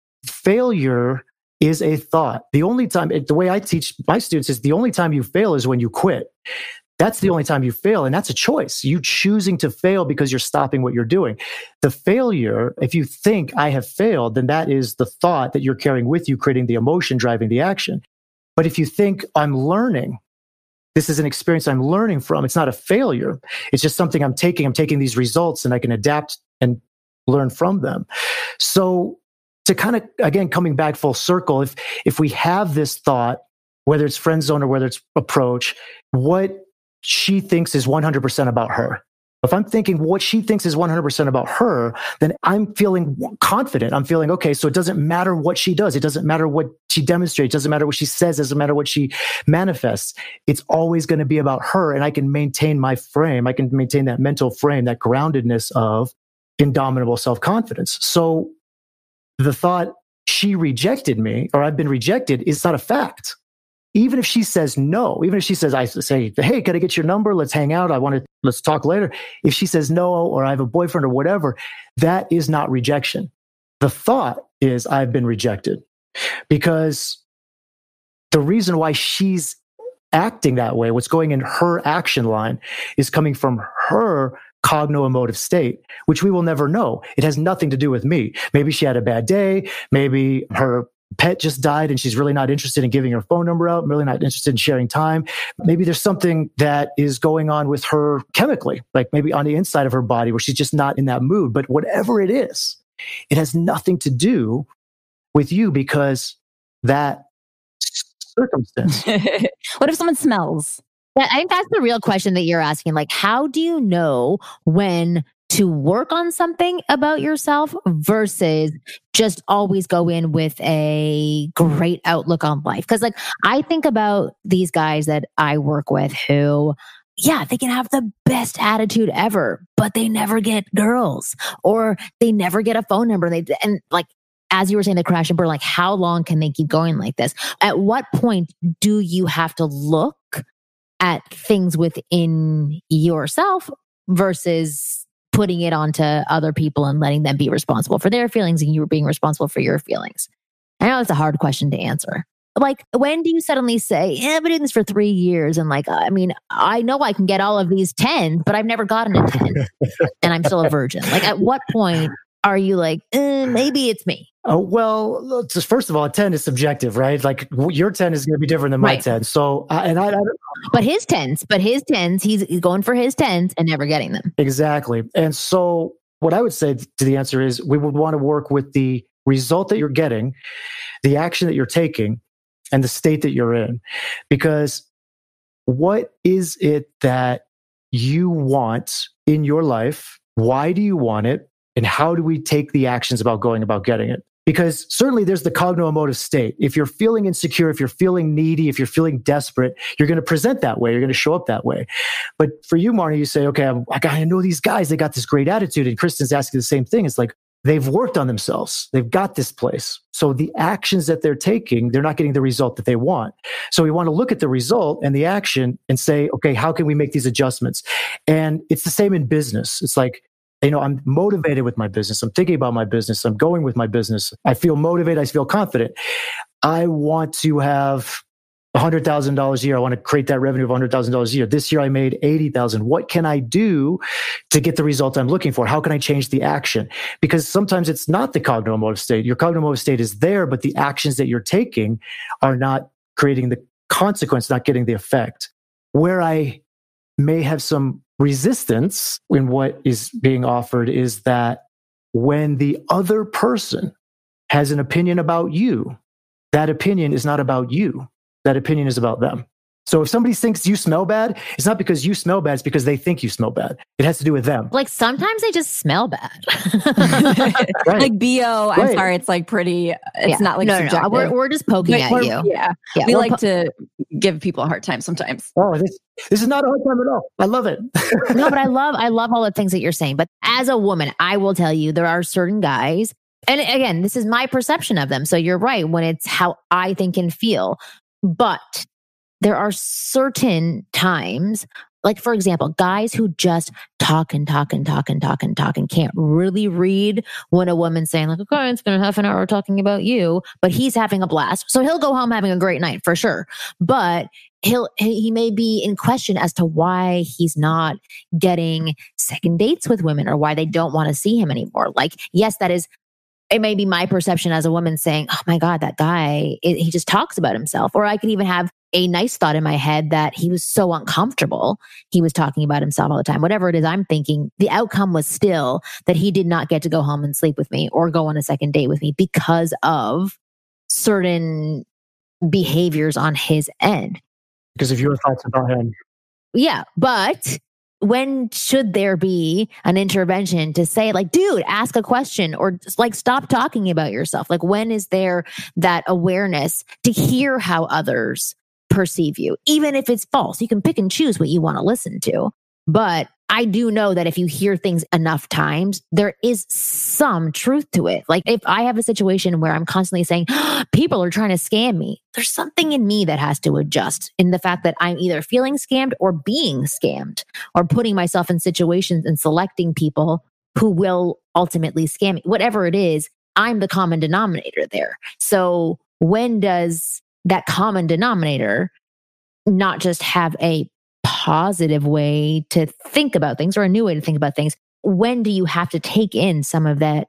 Failure is a thought. The only time, the way I teach my students is the only time you fail is when you quit. That's the only time you fail. And that's a choice. You choosing to fail because you're stopping what you're doing. The failure, if you think I have failed, then that is the thought that you're carrying with you, creating the emotion, driving the action. But if you think I'm learning, this is an experience I'm learning from, it's not a failure. It's just something I'm taking these results and I can adapt and learn from them. So to kind of, again, coming back full circle, if we have this thought, whether it's friend zone or whether it's approach, what she thinks is 100% about her. If I'm thinking what she thinks is 100% about her, then I'm feeling confident. I'm feeling, okay, so it doesn't matter what she does. It doesn't matter what she demonstrates. It doesn't matter what she says. It doesn't matter what she manifests. It's always going to be about her. And I can maintain my frame. I can maintain that mental frame, that groundedness of indomitable self-confidence. So the thought she rejected me or I've been rejected is not a fact. Even if she says no, even if she says, I say, hey, can I get your number? Let's hang out. Let's talk later. If she says no, or I have a boyfriend or whatever, that is not rejection. The thought is I've been rejected because the reason why she's acting that way, what's going in her action line is coming from her cogno-emotive state, which we will never know. It has nothing to do with me. Maybe she had a bad day. Maybe her pet just died and she's really not interested in giving her phone number out, really not interested in sharing time. Maybe there's something that is going on with her chemically, like maybe on the inside of her body where she's just not in that mood. But whatever it is, it has nothing to do with you because that circumstance. What if someone smells? I think that's the real question that you're asking. Like, how do you know when to work on something about yourself versus just always go in with a great outlook on life? Because like, I think about these guys that I work with who, yeah, they can have the best attitude ever, but they never get girls or they never get a phone number. And like, as you were saying, the crash and burn, like how long can they keep going like this? At what point do you have to look at things within yourself versus putting it onto other people and letting them be responsible for their feelings and you being responsible for your feelings? I know it's a hard question to answer. Like, when do you suddenly say, yeah, I've been doing this for 3 years. And like, I mean, I know I can get all of these 10, but I've never gotten a 10 and I'm still a virgin. Like, at what point are you like, maybe it's me? Well, just first of all, a 10 is subjective, right? Like your 10 is going to be different than my 10. So, but his 10s, he's going for his 10s and never getting them. Exactly. And so what I would say to the answer is we would want to work with the result that you're getting, the action that you're taking, and the state that you're in. Because what is it that you want in your life? Why do you want it? And how do we take the actions about going about getting it? Because certainly there's the cogno-emotive state. If you're feeling insecure, if you're feeling needy, if you're feeling desperate, you're going to present that way. You're going to show up that way. But for you, Marnie, you say, okay, I know these guys, they got this great attitude. And Kristen's asking the same thing. It's like, they've worked on themselves. They've got this place. So the actions that they're taking, they're not getting the result that they want. So we want to look at the result and the action and say, okay, how can we make these adjustments? And it's the same in business. It's like, I'm motivated with my business. I'm thinking about my business. I'm going with my business. I feel motivated. I feel confident. I want to have $100,000 a year. I want to create that revenue of $100,000 a year. This year I made $80,000. What can I do to get the result I'm looking for? How can I change the action? Because sometimes it's not the cogno-emotive state. Your cogno-emotive state is there, but the actions that you're taking are not creating the consequence, not getting the effect. Where I may have some resistance in what is being offered is that when the other person has an opinion about you, that opinion is not about you. That opinion is about them. So if somebody thinks you smell bad, it's not because you smell bad, it's because they think you smell bad. It has to do with them. Like sometimes they just smell bad. Right. Like BO, I'm sorry, it's like pretty, it's not like subjective. No. We're just poking at you. Yeah. We like to give people a hard time sometimes. Oh, this is not a hard time at all. I love it. No, but I love all the things that you're saying. But as a woman, I will tell you, there are certain guys, and again, this is my perception of them. So you're right when it's how I think and feel. But there are certain times, like for example, guys who just talk and can't really read when a woman's saying like, okay, it's been half an hour talking about you, but he's having a blast. So he'll go home having a great night for sure. But he may be in question as to why he's not getting second dates with women or why they don't want to see him anymore. Like, yes, it may be my perception as a woman saying, oh my God, that guy, he just talks about himself. Or I could even have a nice thought in my head that he was so uncomfortable. He was talking about himself all the time. Whatever it is I'm thinking, the outcome was still that he did not get to go home and sleep with me or go on a second date with me because of certain behaviors on his end. Because of your thoughts about him. Yeah, but when should there be an intervention to say like, dude, ask a question or just like stop talking about yourself? Like when is there that awareness to hear how others perceive you? Even if it's false, you can pick and choose what you want to listen to. But I do know that if you hear things enough times, there is some truth to it. Like if I have a situation where I'm constantly saying, people are trying to scam me, there's something in me that has to adjust in the fact that I'm either feeling scammed or being scammed or putting myself in situations and selecting people who will ultimately scam me. Whatever it is, I'm the common denominator there. So when does that common denominator not just have a positive way to think about things or a new way to think about things, when do you have to take in some of that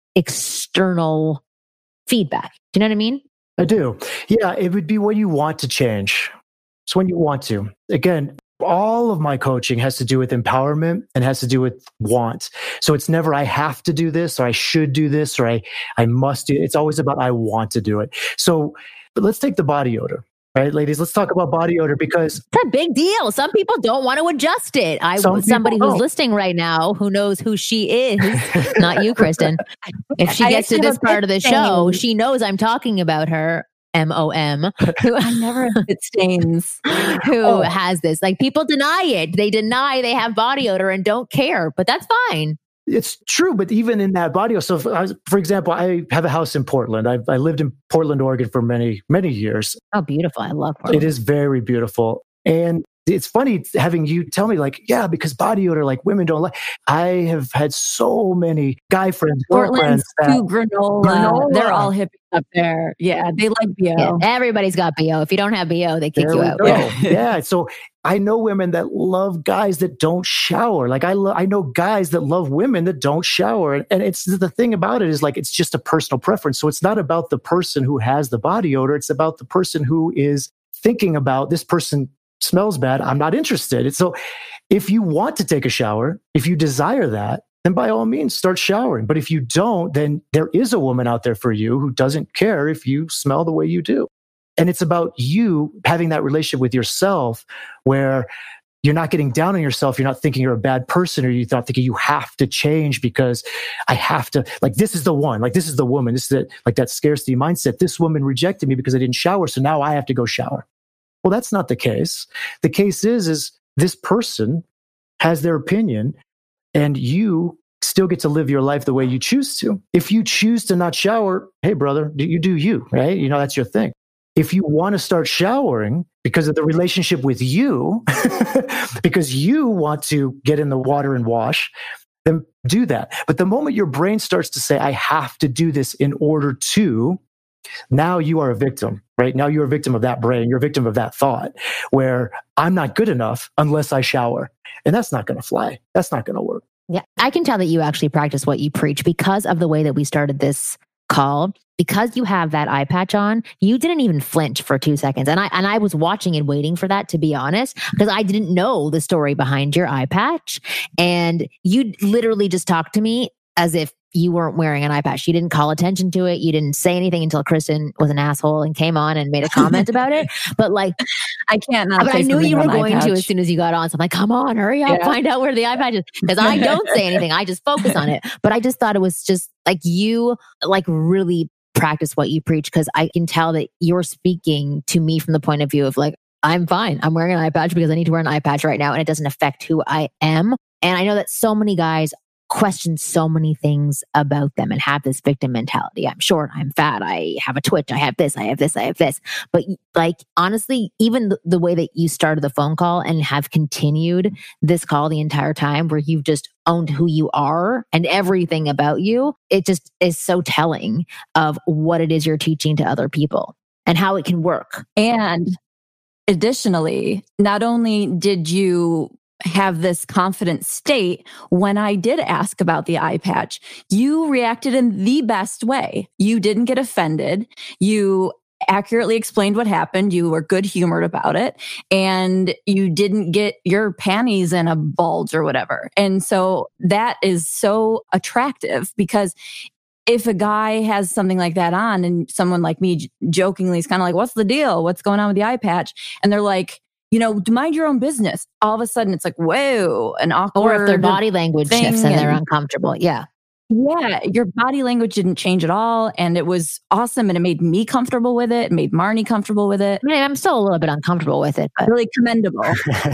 external feedback? Do you know what I mean? I do. Yeah, it would be when you want to change. It's when you want to. Again, all of my coaching has to do with empowerment and has to do with want. So it's never I have to do this or I should do this or I must do it. It's always about I want to do it. So but let's take the body odor. Right, ladies, let's talk about body odor because it's a big deal. Some people don't want to adjust it. Somebody who's listening right now who knows who she is, not you, Kristen. If she gets to this part of the show, she knows I'm talking about her. MOM, who I never it stains, who has this. Like, people deny it. They deny they have body odor and don't care, but that's fine. It's true, but even in that body odor, so for example, I have a house in Portland. I lived in Portland, Oregon for many, many years. Oh, beautiful. I love Portland. It is very beautiful. And it's funny having you tell me like, yeah, because body odor, like women don't like. I have had so many guy friends, Portland's too granola. They're all hippies up there. Yeah, they like BO. Yeah, everybody's got BO. If you don't have BO, they kick you out. Yeah. So I know women that love guys that don't shower. Like I know guys that love women that don't shower. And it's the thing about it is like, it's just a personal preference. So it's not about the person who has the body odor. It's about the person who is thinking about this person smells bad. I'm not interested. So if you want to take a shower, if you desire that, then by all means start showering. But if you don't, then there is a woman out there for you who doesn't care if you smell the way you do. And it's about you having that relationship with yourself where you're not getting down on yourself. You're not thinking you're a bad person, or you're not thinking you have to change because I have to, like, this is the one, like, this is the woman, this is it, like that scarcity mindset. This woman rejected me because I didn't shower. So now I have to go shower. Well, that's not the case. The case is this person has their opinion and you still get to live your life the way you choose to. If you choose to not shower, hey, brother, you do you, right? You know, that's your thing. If you want to start showering because of the relationship with you, because you want to get in the water and wash, then do that. But the moment your brain starts to say, I have to do this in order to, now you are a victim, right? Now you're a victim of that brain. You're a victim of that thought where I'm not good enough unless I shower. And that's not going to fly. That's not going to work. Yeah. I can tell that you actually practice what you preach because of the way that we started this call. Because you have that eye patch on, you didn't even flinch for 2 seconds. And I was watching and waiting for that, to be honest, because I didn't know the story behind your eye patch. And you literally just talked to me as if you weren't wearing an eye patch. You didn't call attention to it. You didn't say anything until Kristen was an asshole and came on and made a comment about it. But like, I can't not. But I knew you were going to as soon as you got on. So I'm like, come on, hurry up, find out where the eye patch is. Because I don't say anything. I just focus on it. But I just thought it was just like you like really practice what you preach, because I can tell that you're speaking to me from the point of view of like, I'm fine. I'm wearing an eye patch because I need to wear an eye patch right now and it doesn't affect who I am. And I know that so many guys question so many things about them and have this victim mentality. I'm short, I'm fat, I have a twitch, I have this, I have this, I have this. But like, honestly, even the way that you started the phone call and have continued this call the entire time, where you've just owned who you are and everything about you, it just is so telling of what it is you're teaching to other people and how it can work. And additionally, not only did you have this confident state when I did ask about the eye patch, you reacted in the best way. You didn't get offended. You accurately explained what happened. You were good humored about it, and you didn't get your panties in a bulge or whatever. And so that is so attractive, because if a guy has something like that on and someone like me jokingly is kind of like, what's the deal? What's going on with the eye patch? And they're like, you know, mind your own business. All of a sudden it's like, whoa, an awkward Or if their body language shifts and they're uncomfortable. Yeah. Yeah. Your body language didn't change at all. And it was awesome. And it made me comfortable with it. It made Marnie comfortable with it. I mean, I'm still a little bit uncomfortable with it, but really commendable.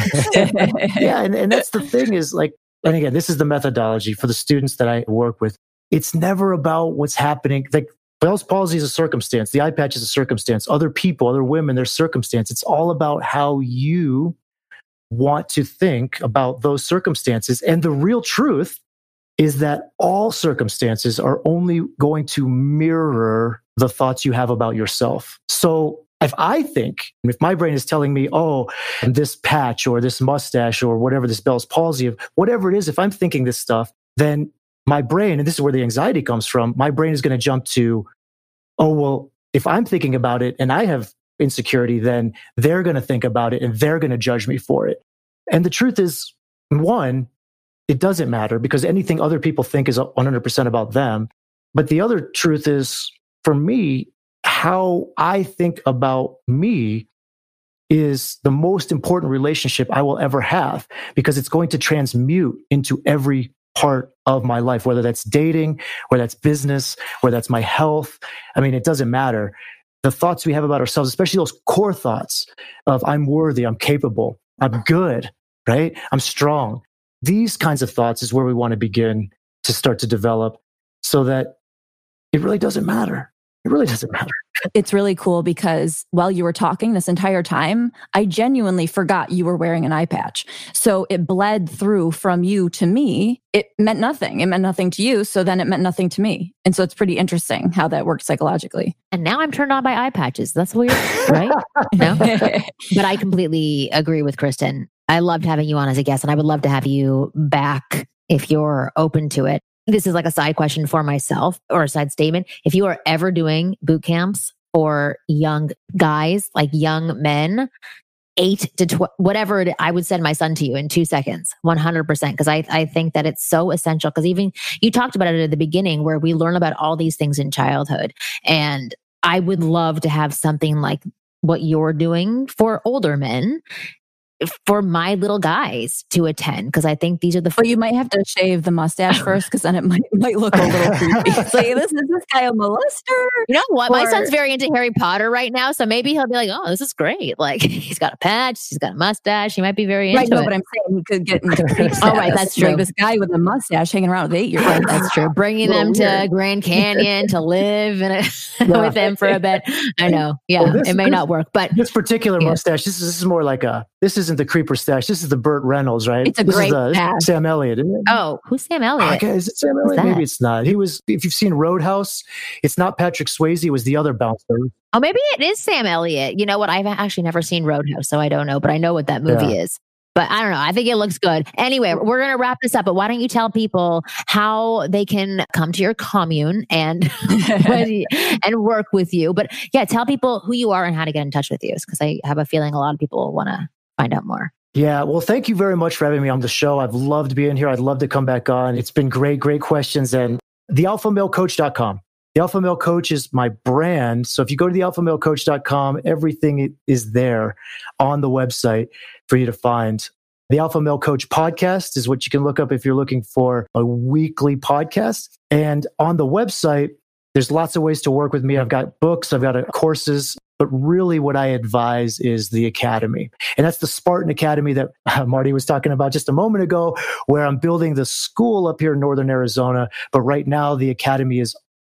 Yeah. And that's the thing is like, and again, this is the methodology for the students that I work with. It's never about what's happening. Like, Bell's palsy is a circumstance. The eye patch is a circumstance. Other people, other women, their circumstance. It's all about how you want to think about those circumstances. And the real truth is that all circumstances are only going to mirror the thoughts you have about yourself. So if my brain is telling me, oh, this patch or this mustache or whatever, this Bell's palsy, whatever it is, if I'm thinking this stuff, then my brain, and this is where the anxiety comes from, my brain is going to jump to, oh, well, if I'm thinking about it and I have insecurity, then they're going to think about it and they're going to judge me for it. And the truth is, one, it doesn't matter because anything other people think is 100% about them. But the other truth is, for me, how I think about me is the most important relationship I will ever have because it's going to transmute into every part of my life, whether that's dating, whether that's business, whether that's my health. I mean, it doesn't matter. The thoughts we have about ourselves, especially those core thoughts of I'm worthy, I'm capable, I'm good, right? I'm strong. These kinds of thoughts is where we want to begin to start to develop so that it really doesn't matter. It really doesn't matter. It's really cool because while you were talking this entire time, I genuinely forgot you were wearing an eye patch. So it bled through from you to me. It meant nothing. It meant nothing to you. So then it meant nothing to me. And so it's pretty interesting how that works psychologically. And now I'm turned on by eye patches. That's weird, right? No? But I completely agree with Kristen. I loved having you on as a guest, and I would love to have you back if you're open to it. This is like a side question for myself or a side statement. If you are ever doing boot camps for young guys, like young men, 8 to 12, whatever, I would send my son to you in 2 seconds, 100%. Because I think that it's so essential. Because even you talked about it at the beginning where we learn about all these things in childhood. And I would love to have something like what you're doing for older men, for my little guys to attend, because I think these are the. But you might have to shave the mustache first, because then it might look a little creepy. It's like, is this guy a molester? You know what? My son's very into Harry Potter right now, so maybe he'll be like, "Oh, this is great!" Like he's got a patch, he's got a mustache. He might be very into it. No, but I'm saying he could get into creep status. Oh, right, that's true. Like this guy with a mustache hanging around with 8-year-olds. That's true. Bringing them to Grand Canyon to live with them for a bit. I know. Yeah, well, it may not work, but this particular mustache. This is more like this isn't the creeper stash. This is the Burt Reynolds, right? It's a this great is Sam Elliott, isn't it? Oh, who's Sam Elliott? Okay, is it Sam Elliott? Maybe it's not. He was, if you've seen Roadhouse, it's not Patrick Swayze. It was the other bouncer. Oh, maybe it is Sam Elliott. You know what? I've actually never seen Roadhouse, so I don't know, but I know what that movie is. But I don't know. I think it looks good. Anyway, we're going to wrap this up, but why don't you tell people how they can come to your commune and work with you? But yeah, tell people who you are and how to get in touch with you, because I have a feeling a lot of people want to find out more. Yeah, well, thank you very much for having me on the show. I've loved being here. I'd love to come back on. It's been great questions. And thealphamalecoach.com. The Alpha Male Coach is my brand. So if you go to thealphamalecoach.com, everything is there on the website for you to find. The Alpha Male Coach podcast is what you can look up if you're looking for a weekly podcast. And on the website, there's lots of ways to work with me. I've got books, I've got courses, but really what I advise is the Academy. And that's the Spartan Academy that Marty was talking about just a moment ago, where I'm building the school up here in Northern Arizona. But right now, the Academy is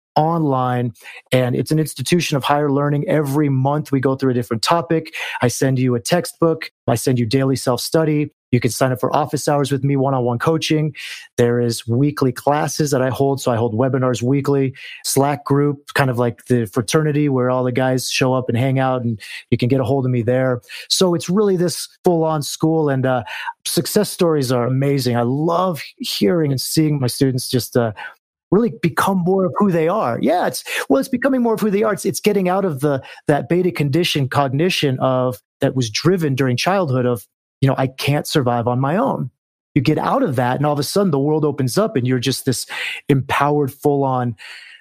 online, and it's an institution of higher learning. Every month we go through a different topic. I send you a textbook. I send you daily self-study. You can sign up for office hours with me, one-on-one coaching. There is weekly classes that I hold. So I hold webinars weekly, Slack group, kind of like the fraternity where all the guys show up and hang out, and you can get a hold of me there. So it's really this full-on school, and success stories are amazing. I love hearing and seeing my students just really become more of who they are. Yeah, it's becoming more of who they are. It's getting out of that beta condition cognition that was driven during childhood of, I can't survive on my own. You get out of that, and all of a sudden the world opens up, and you're just this empowered, full-on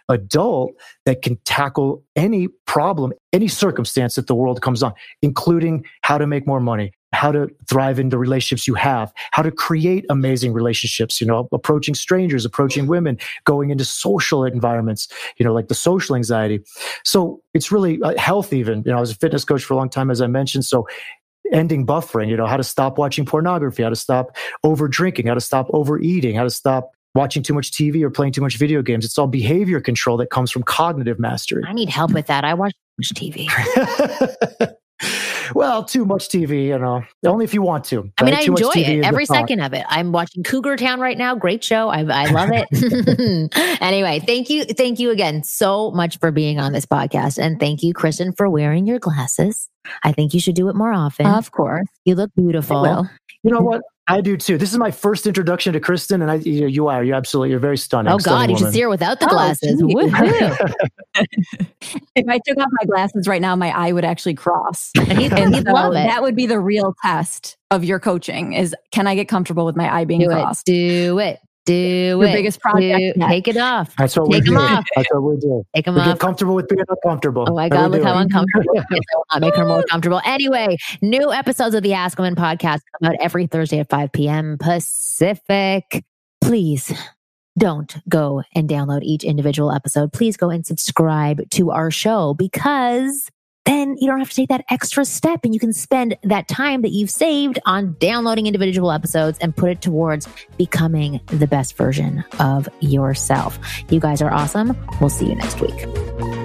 adult that can tackle any problem, any circumstance that the world comes on, including how to make more money, how to thrive in the relationships you have, how to create amazing relationships, approaching strangers, approaching women, going into social environments, like the social anxiety. So it's really health even. I was a fitness coach for a long time, as I mentioned. So ending buffering, how to stop watching pornography, how to stop over drinking, how to stop overeating, how to stop watching too much TV or playing too much video games. It's all behavior control that comes from cognitive mastery. I need help with that. I watch too much TV. Well, too much TV, only if you want to. I mean, right? I Too much enjoy TV it, is every a thought. second of it. I'm watching Cougar Town right now. Great show. I love it. Anyway, thank you again so much for being on this podcast. And thank you, Kristen, for wearing your glasses. I think you should do it more often. Of course. You look beautiful. I will. You know what? I do too. This is my first introduction to Kristen, and you're very stunning. Oh God, you should see her without the glasses. Woohoo. If I took off my glasses right now, my eye would actually cross. And he'd So love it. that would be the real test of your coaching is, can I get comfortable with my eye being crossed? Do it. Your biggest project yet. Take it off. That's what Take we them do. off. That's what we do. Take them We off. get comfortable with being uncomfortable. Oh my That's what God, we look do. how uncomfortable. Yes, I will not make her more comfortable. Anyway, new episodes of the Ask Women podcast come out every Thursday at 5 p.m. Pacific. Please don't go and download each individual episode. Please go and subscribe to our show, because then you don't have to take that extra step and you can spend that time that you've saved on downloading individual episodes and put it towards becoming the best version of yourself. You guys are awesome. We'll see you next week.